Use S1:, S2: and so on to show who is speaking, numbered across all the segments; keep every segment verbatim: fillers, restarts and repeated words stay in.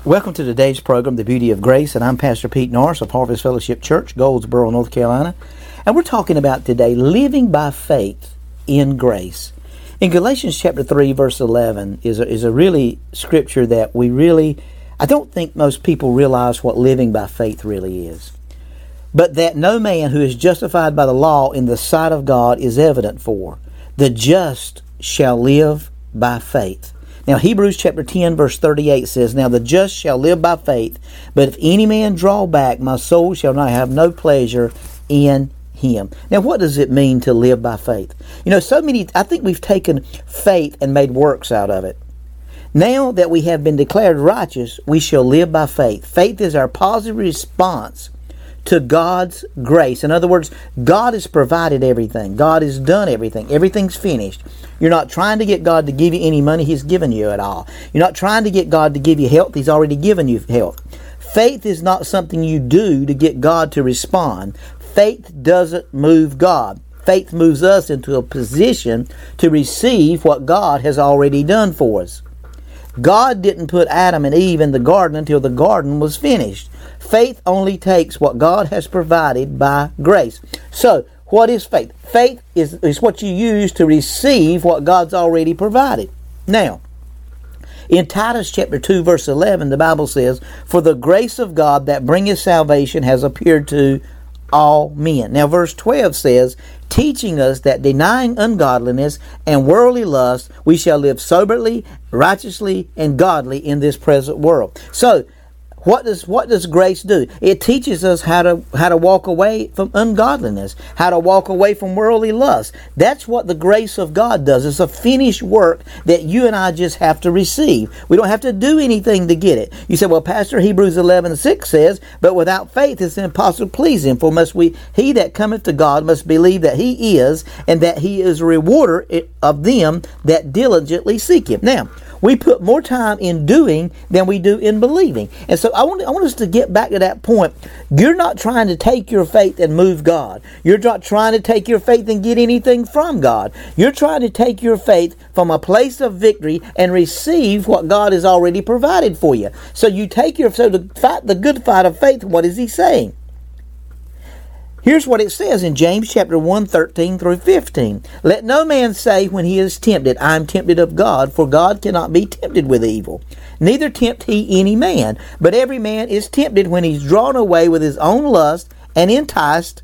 S1: Welcome to today's program, The Beauty of Grace, and I'm Pastor Pete Norris of Harvest Fellowship Church, Goldsboro, North Carolina. And we're talking about today living by faith in grace. In Galatians chapter three, verse eleven is a, is a really scripture that we really, I don't think most people realize what living by faith really is. But that no man who is justified by the law in the sight of God is evident for. The just shall live by faith. Now, Hebrews chapter ten, verse thirty-eight says, Now the just shall live by faith, but if any man draw back, my soul shall not have no pleasure in him. Now, what does it mean to live by faith? You know, so many, I think we've taken faith and made works out of it. Now that we have been declared righteous, we shall live by faith. Faith is our positive response to God's grace. In other words, God has provided everything. God has done everything. Everything's finished. You're not trying to get God to give you any money. He's given you it all. You're not trying to get God to give you health. He's already given you health. Faith is not something you do to get God to respond. Faith doesn't move God. Faith moves us into a position to receive what God has already done for us. God didn't put Adam and Eve in the garden until the garden was finished. Faith only takes what God has provided by grace. So, what is faith? Faith is, is what you use to receive what God's already provided. Now, in Titus chapter two, verse eleven, the Bible says, For the grace of God that bringeth salvation has appeared to all men. Now, verse twelve says, Teaching us that denying ungodliness and worldly lust, we shall live soberly, righteously, and godly in this present world. So, What does what does grace do? It teaches us how to how to walk away from ungodliness, how to walk away from worldly lust. That's what the grace of God does. It's a finished work that you and I just have to receive. We don't have to do anything to get it. You say, well, Pastor, Hebrews eleven six says, But without faith it's impossible to please Him. For must we he that cometh to God must believe that He is, and that He is a rewarder of them that diligently seek Him. Now, we put more time in doing than we do in believing. And so I want, I want us to get back to that point. You're not trying to take your faith and move God. You're not trying to take your faith and get anything from God. You're trying to take your faith from a place of victory and receive what God has already provided for you. So you take your, so to fight the good fight of faith, what is He saying? Here's what it says in James chapter one, thirteen through fifteen. Let no man say when he is tempted, I am tempted of God, for God cannot be tempted with evil. Neither tempt he any man, but every man is tempted when he is drawn away with his own lust and enticed.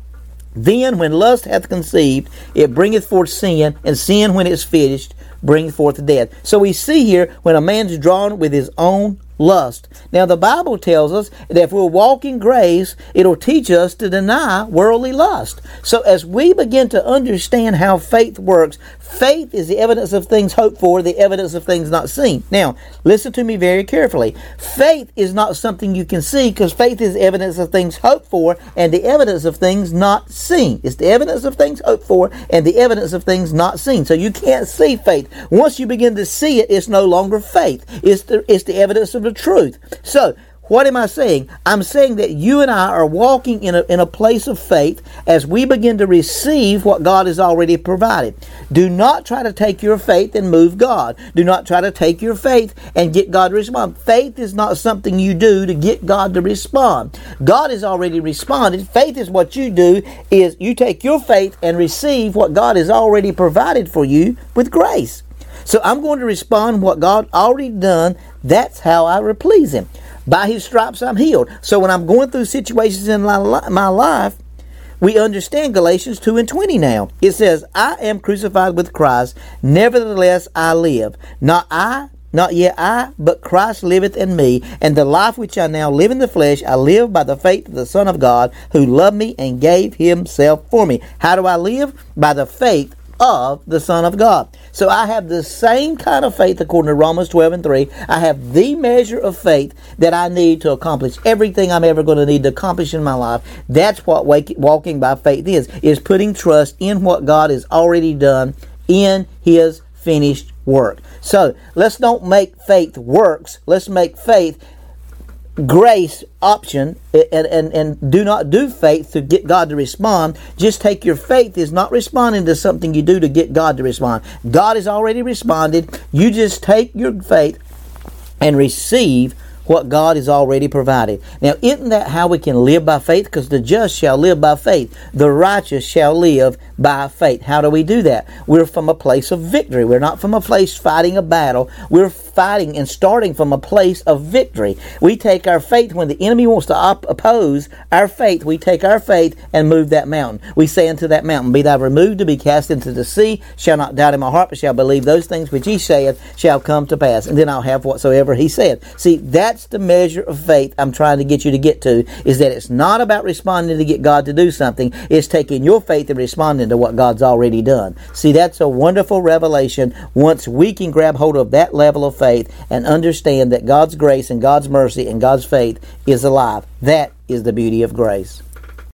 S1: Then when lust hath conceived, it bringeth forth sin, and sin when it is finished, bringeth forth death. So we see here when a man's drawn with his own lust. Now the Bible tells us that if we'll walk in grace, it'll teach us to deny worldly lust. So as we begin to understand how faith works, faith is the evidence of things hoped for, the evidence of things not seen. Now, listen to me very carefully. Faith is not something you can see, because faith is evidence of things hoped for and the evidence of things not seen. It's the evidence of things hoped for and the evidence of things not seen. So you can't see faith. Once you begin to see it, it's no longer faith. It's the, it's the evidence of the truth. So, what am I saying? I'm saying that you and I are walking in a, in a place of faith as we begin to receive what God has already provided. Do not try to take your faith and move God. Do not try to take your faith and get God to respond. Faith is not something you do to get God to respond. God has already responded. Faith is what you do, is you take your faith and receive what God has already provided for you with grace. So I'm going to respond what God already done. That's how I please Him. By His stripes I'm healed. So when I'm going through situations in my life, we understand Galatians two and twenty now. It says, I am crucified with Christ, nevertheless I live. Not I, not yet I, but Christ liveth in me. And the life which I now live in the flesh, I live by the faith of the Son of God, who loved me and gave Himself for me. How do I live? By the faith of the Son of God. So I have the same kind of faith according to Romans twelve and three. I have the measure of faith that I need to accomplish everything I'm ever going to need to accomplish in my life. That's what walking by faith is, is putting trust in what God has already done in His finished work. So let's don't make faith works. Let's make faith grace option, and, and, and do not do faith to get God to respond. Just take your faith is not responding to something you do to get God to respond. God has already responded. You just take your faith and receive what God has already provided. Now, isn't that how we can live by faith? Because the just shall live by faith. The righteous shall live by faith. How do we do that? We're from a place of victory. We're not from a place fighting a battle. We're fighting and starting from a place of victory. We take our faith when the enemy wants to op- oppose our faith. We take our faith and move that mountain. We say unto that mountain, be thou removed to be cast into the sea, shall not doubt in my heart, but shall believe those things which he saith shall come to pass. And then I'll have whatsoever he said. See, that's the measure of faith I'm trying to get you to get to, is that it's not about responding to get God to do something. It's taking your faith and responding to what God's already done. See, that's a wonderful revelation once we can grab hold of that level of faith and understand that God's grace and God's mercy and God's faith is alive. That is the beauty of grace.